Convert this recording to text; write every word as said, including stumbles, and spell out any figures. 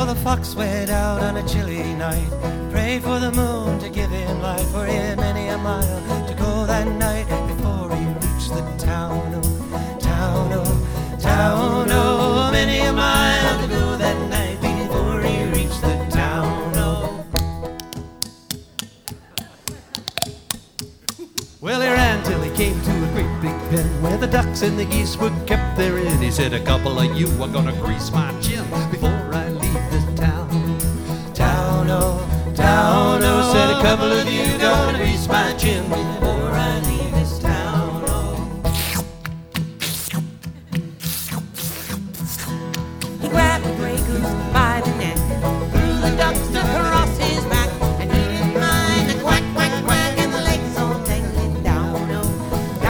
the fox went out on a chilly night, prayed for the moon to give him light, for he had many a mile to go that night before he reached the town. Oh, town, oh, town, oh, many a mile to go that night before he reached the town. Oh. Well, he ran till he came to a great big pen where the ducks and the geese were kept therein. He said, a couple of you are gonna grease my chin before I leave this town. Town, oh, town, oh, said a couple of you gonna grease my chin